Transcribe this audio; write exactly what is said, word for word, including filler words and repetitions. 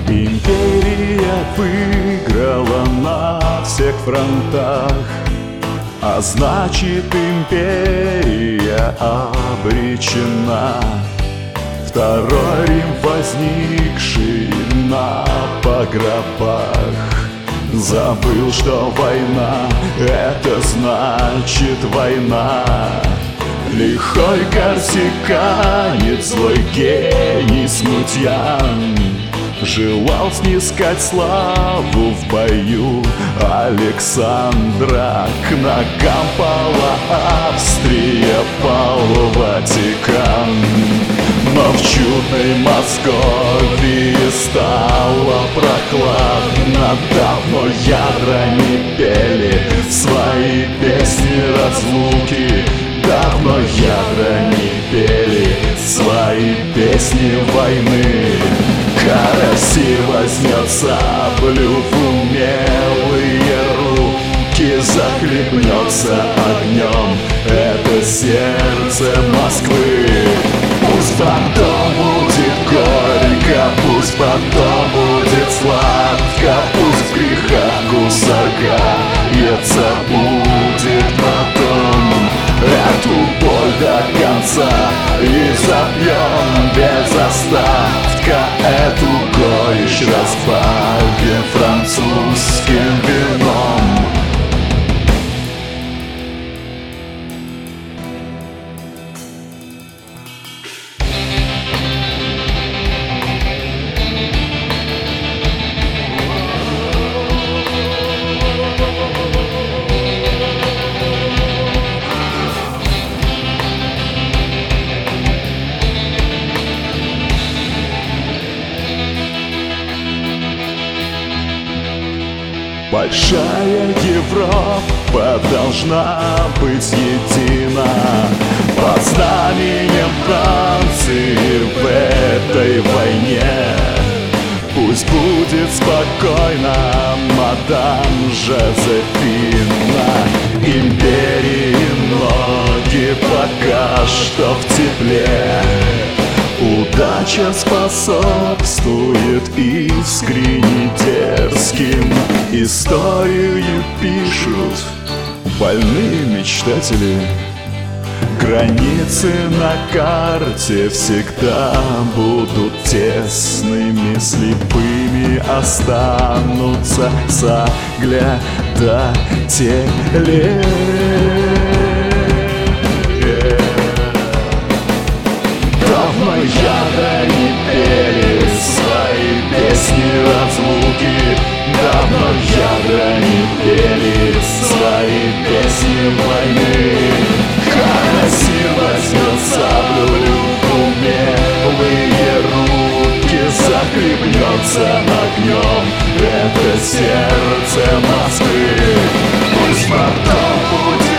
Империя выиграла на всех фронтах, а значит, империя обречена. Второй Рим, возникший на погробах, забыл, что война — это значит война. Лихой корсиканец, злой гений смутьян, желал снискать славу в бою Александра. К ногам пала Австрия, пал Ватикан. Но в чудной Московии стало прохладно. Давно ядра не пели свои песни разлуки. Давно ядра не пели свои песни войны. Караси возьмет саблю в умелые руки, захлебнется огнем это сердце Москвы. Пусть потом будет горько, пусть потом будет сладко, пусть в грехах кусаркается будет потом. Эту боль до конца и запьем без остатка. Эту горечь разбавим французским вином. Большая Европа должна быть едина под знаменем Франции в этой войне. Пусть будет спокойно мадам Жозефина. Империи ноги пока что в тепле. Удача способствует искренне дерзким. Историю пишут больные мечтатели. Границы на карте всегда будут тесными, слепыми останутся заглядатели. Давно ядра не пели свои песни разлуки. Давно ядра не пели свои песни войны. Караси возьмет саблю в умелые руки, захлебнется огнем это сердце Москвы. Пусть потом будет